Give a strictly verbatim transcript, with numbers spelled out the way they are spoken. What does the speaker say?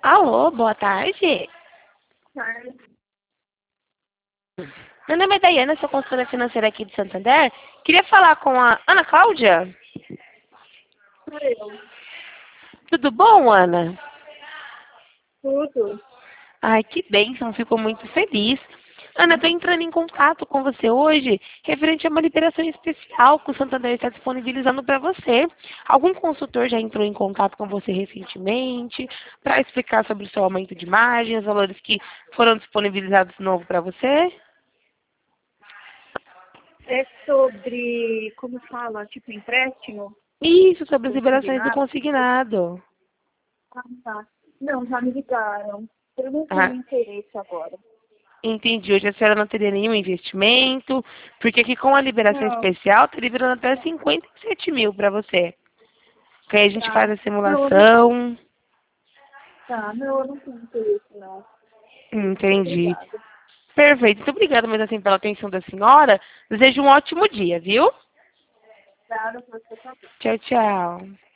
Alô, boa tarde. Tarde. Meu nome é Daiana, sou consultora financeira aqui de Santander. Queria falar com a Ana Cláudia. Sou eu. Tudo bom, Ana? Tudo. Ai, que bênção, fico muito feliz. Ana, estou entrando em contato com você hoje, referente a uma liberação especial que o Santander está disponibilizando para você. Algum consultor já entrou em contato com você recentemente para explicar sobre o seu aumento de margem, os valores que foram disponibilizados de novo para você? É sobre, como fala, tipo empréstimo? Isso, sobre as liberações do Consignado? consignado. Ah, tá. Não, já me ligaram. Eu não Ah, tenho interesse agora. entendi. Hoje a senhora não teria nenhum investimento, porque aqui com a liberação Não, especial, está liberando até cinquenta e sete mil para você. Que aí a gente faz tá. a Não, eu não, simulação. tá. Não, eu não tenho interesse, não. Entendi. Obrigada. Perfeito. Muito obrigada, mesmo assim, pela atenção da senhora. Desejo um ótimo dia, viu? Obrigada por você também. Tchau, tchau.